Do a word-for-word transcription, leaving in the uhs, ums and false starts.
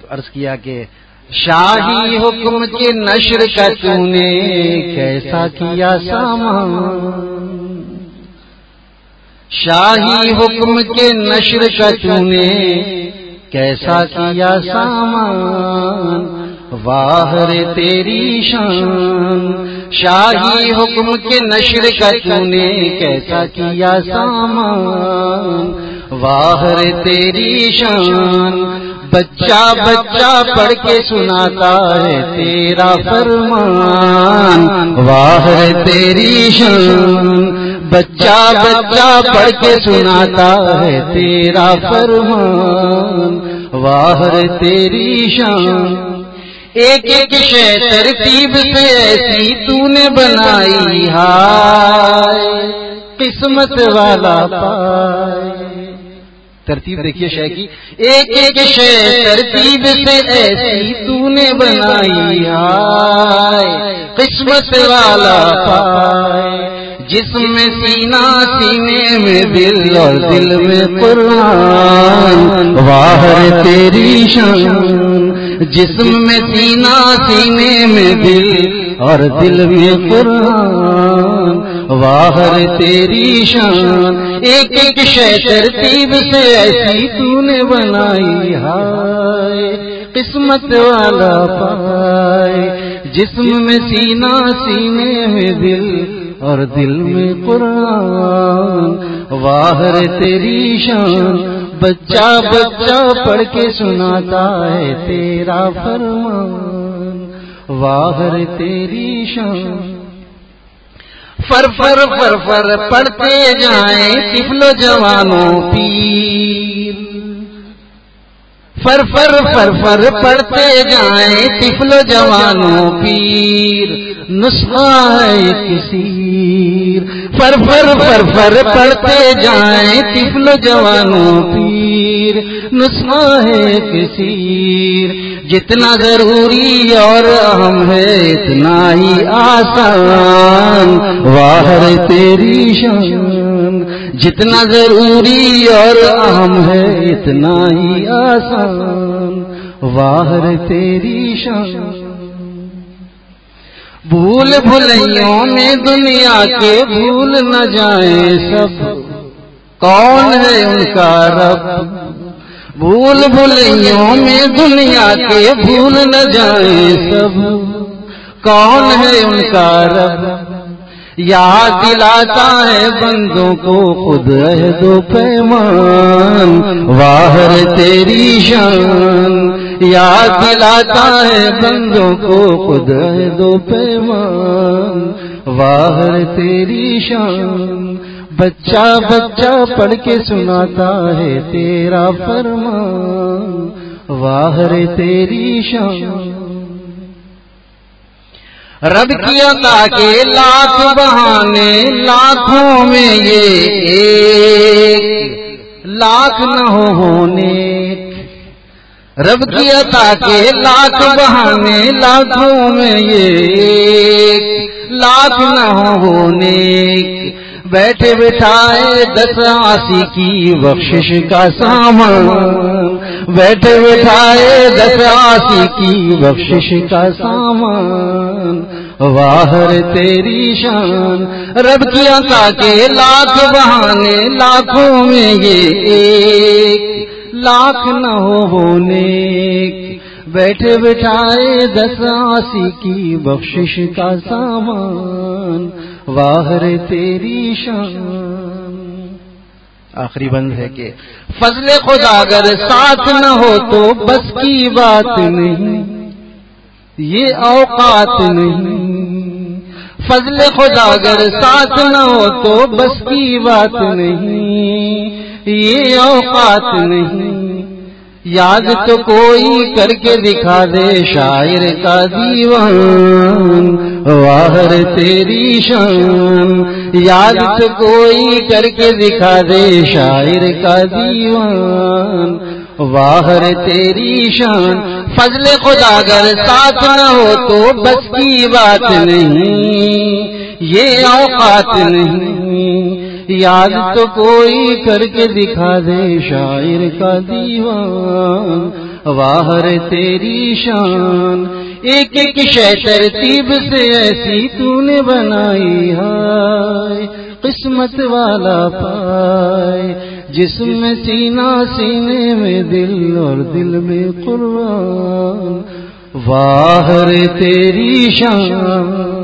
عرض کیا کہ شاہی حکم کے نشر کا تو نے کیسا کیا سامان، شاہی حکم کے نشر کا تو نے کیسا کیا سامان، واہ رے تیری شان، شاہی حکم کے نشر کا تو نے کیسا کیا سامان، واہ رے تیری شان، بچہ بچہ پڑھ کے سناتا ہے تیرا فرمان، واہ رے تیری شان، بچہ بچہ پڑھ کے سناتا ہے تیرا فرمان، واہ رے تیری شان، ایک ایک شے ترتیب سے ایسی تو نے بنائی، ہائے قسمت والا پائے، ترتیب دیکھیے شے کی، ایک ایک شے ترتیب سے ایسی تو نے بنائی، ہائے قسمت والا پائے، جسم میں سینہ سینے میں دل اور دل میں قرآن، واہ رے تیری شان، جسم میں سینہ سینے میں دل اور دل میں قرآن، واہ رے تیری شان، ایک ایک شے ترتیب سے ایسی تو نے بنائی، ہائے قسمت والا پائے، جسم میں سینہ سینے میں دل اور دل میں قرآن، واہ رے تیری شان، بچہ بچہ پڑھ کے سناتا ہے تیرا فرمان، واہ رے تیری شان، فر فر فر فر پڑھتے جائیں طفل و جوانوں پیر، فر فر فر فر پڑھتے جائیں طفل و جوانوں پیر، نسخہ ہے کثیر، فر فر فر فر پڑھتے جائیں طفل و جوانوں پیر، نسخہ ہے کثیر، جتنا ضروری اور اہم ہے اتنا ہی آسان، واہ رے تیری شان، جتنا ضروری اور اہم ہے اتنا ہی آسان، واہ رے تیری شان، بھول بھلائیوں میں دنیا کے بھول نہ جائیں سب، کون ہے ان کا رب، بھول بھلائیوں میں دنیا کے بھول نہ جائیں سب، کون ہے ان کا رب، یاد دلاتا ہے بندوں کو خود عہد و پیمان، واہ رے تیری شان، یاد دلاتا ہے بندوں کو خود عہد و پیمان، واہ رے تیری شان، بچہ بچہ پڑھ کے سناتا ہے تیرا فرمان، واہ رے تیری شان، رب کی عطا کے لاکھ بہانے لاکھوں میں یہ ایک لاکھ نہ ہو ہونے، رب کی عطا کے لاکھ بہانے لاکھوں میں یہ ایک لاکھ نہ ہو ہونے، بیٹھے بٹھائے دس آسی کی بخشش کا سامان، بیٹھے بٹھائے دس آسی کی بخشش کا سامان، واہ رے تیری شان، رب کی عطا کے لاکھ بہانے لاکھوں میں یہ ایک لاکھ نہ ہو ہونے، بیٹھے بٹھائے دس آسی کی بخشش کا سامان، واہ رے تیری شان، آخری بند ہے کہ فضل خدا اگر ساتھ نہ ہو تو بس کی بات نہیں، یہ اوقات نہیں، فضل خدا اگر ساتھ نہ ہو تو بس کی بات نہیں، یہ اوقات نہیں، یاد تو کوئی کر کے دکھا دے شاعر کا دیوان، واہ رے تیری شان، یاد تو کوئی کر کے دکھا دے شاعر کا دیوان، واہ رے تیری شان، فضل خدا اگر ساتھ نہ ہو تو بس کی بات نہیں، یہ اوقات نہیں، یاد تو کوئی کر کے دکھا دے شاعر کا دیوان، واہ رے تیری شان، ایک ایک شے ترتیب سے ایسی تو نے بنائی ہے، قسمت والا پائے جس میں سینہ سینے میں دل اور دل میں قرآن، واہ رے تیری شان۔